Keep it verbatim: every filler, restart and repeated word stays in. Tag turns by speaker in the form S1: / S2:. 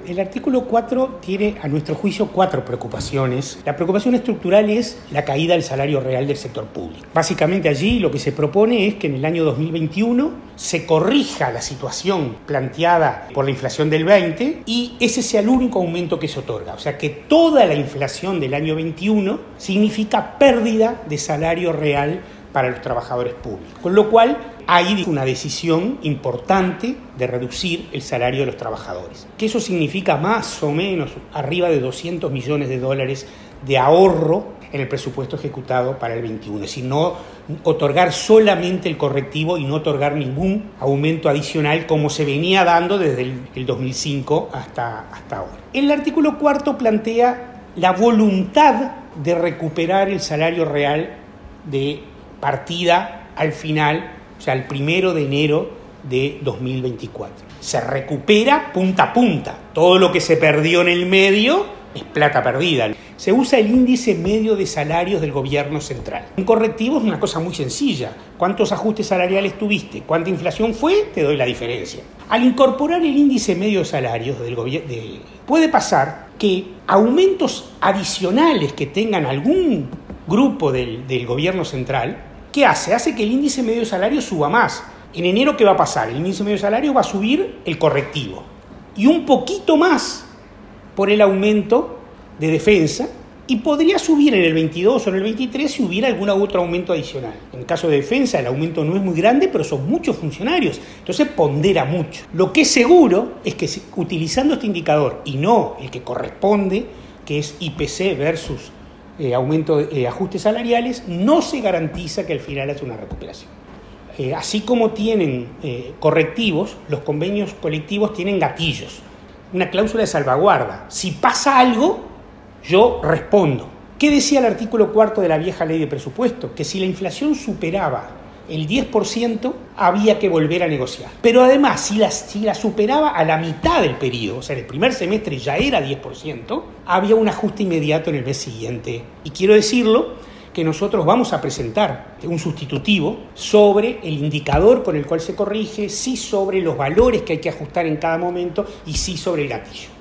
S1: El artículo cuatro tiene, a nuestro juicio, cuatro preocupaciones. La preocupación estructural es la caída del salario real del sector público. Básicamente allí lo que se propone es que en el año dos mil veintiuno se corrija la situación planteada por la inflación del veinte y ese sea el único aumento que se otorga. O sea que toda la inflación del año veintiuno significa pérdida de salario real para los trabajadores públicos. Con lo cual hay una decisión importante de reducir el salario de los trabajadores. Que eso significa más o menos arriba de doscientos millones de dólares de ahorro en el presupuesto ejecutado para el veintiuno. Es decir, no otorgar solamente el correctivo y no otorgar ningún aumento adicional como se venía dando desde el, el dos mil cinco hasta, hasta ahora. El artículo cuarto plantea la voluntad de recuperar el salario real de partida al final, o sea, el primero de enero de dos mil veinticuatro. Se recupera punta a punta. Todo lo que se perdió en el medio es plata perdida. Se usa el índice medio de salarios del gobierno central. Un correctivo es una cosa muy sencilla. ¿Cuántos ajustes salariales tuviste? ¿Cuánta inflación fue? Te doy la diferencia. Al incorporar el índice medio de salarios del gobierno, de... puede pasar que aumentos adicionales que tengan algún grupo del, del gobierno central, ¿qué hace? Hace que el índice medio de salario suba más. En enero, ¿qué va a pasar? El índice medio de salario va a subir el correctivo. Y un poquito más por el aumento de defensa, y podría subir en el veintidós o en el veintitrés si hubiera algún otro aumento adicional. En el caso de defensa el aumento no es muy grande, pero son muchos funcionarios, entonces pondera mucho. Lo que es seguro es que utilizando este indicador y no el que corresponde, que es I P C versus eh, aumento de eh, ajustes salariales, no se garantiza que al final haya una recuperación. Eh, así como tienen eh, correctivos, los convenios colectivos tienen gatillos, una cláusula de salvaguarda. Si pasa algo, yo respondo. ¿Qué decía el artículo cuarto de la vieja ley de presupuesto? Que si la inflación superaba el diez por ciento, había que volver a negociar. Pero además, si la, si la superaba a la mitad del periodo, o sea, en el primer semestre ya era diez por ciento, había un ajuste inmediato en el mes siguiente. Y quiero decirlo, que nosotros vamos a presentar un sustitutivo sobre el indicador con el cual se corrige, sí sobre los valores que hay que ajustar en cada momento y sí sobre el gatillo.